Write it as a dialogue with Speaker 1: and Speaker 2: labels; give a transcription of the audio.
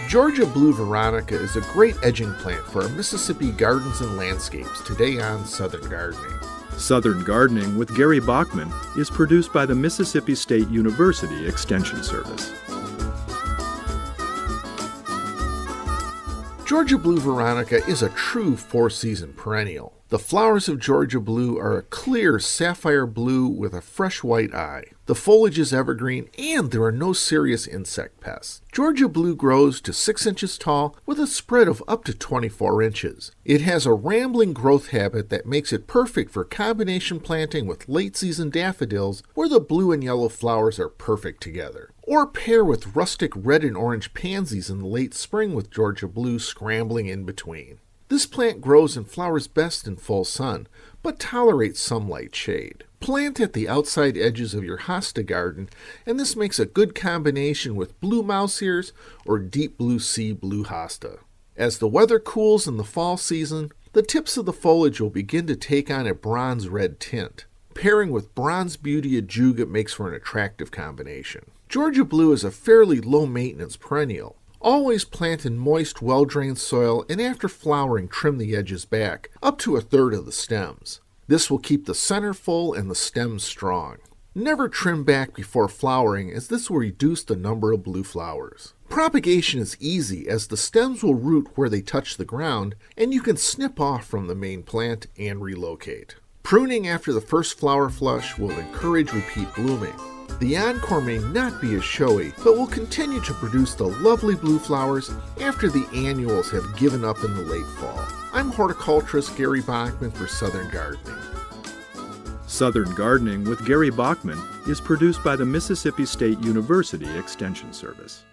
Speaker 1: Georgia Blue Veronica is a great edging plant for our Mississippi gardens and landscapes today on Southern Gardening.
Speaker 2: Southern Gardening with Gary Bachman is produced by the Mississippi State University Extension Service.
Speaker 1: Georgia Blue Veronica is a true four-season perennial. The flowers of Georgia Blue are a clear sapphire blue with a fresh white eye. The foliage is evergreen and there are no serious insect pests. Georgia Blue grows to 6 inches tall with a spread of up to 24 inches. It has a rambling growth habit that makes it perfect for combination planting with late-season daffodils where the blue and yellow flowers are perfect together. Or pair with rustic red and orange pansies in the late spring with Georgia Blue scrambling in between. This plant grows and flowers best in full sun, but tolerates some light shade. Plant at the outside edges of your hosta garden, and this makes a good combination with blue mouse ears or deep blue sea blue hosta. As the weather cools in the fall season, the tips of the foliage will begin to take on a bronze red tint. Pairing with Bronze Beauty Ajuga makes for an attractive combination. Georgia Blue is a fairly low-maintenance perennial. Always plant in moist, well-drained soil, and after flowering, trim the edges back, up to a third of the stems. This will keep the center full and the stems strong. Never trim back before flowering, as this will reduce the number of blue flowers. Propagation is easy, as the stems will root where they touch the ground, and you can snip off from the main plant and relocate. Pruning after the first flower flush will encourage repeat blooming. The encore may not be as showy, but will continue to produce the lovely blue flowers after the annuals have given up in the late fall. I'm horticulturist Gary Bachman for Southern Gardening.
Speaker 2: Southern Gardening with Gary Bachman is produced by the Mississippi State University Extension Service.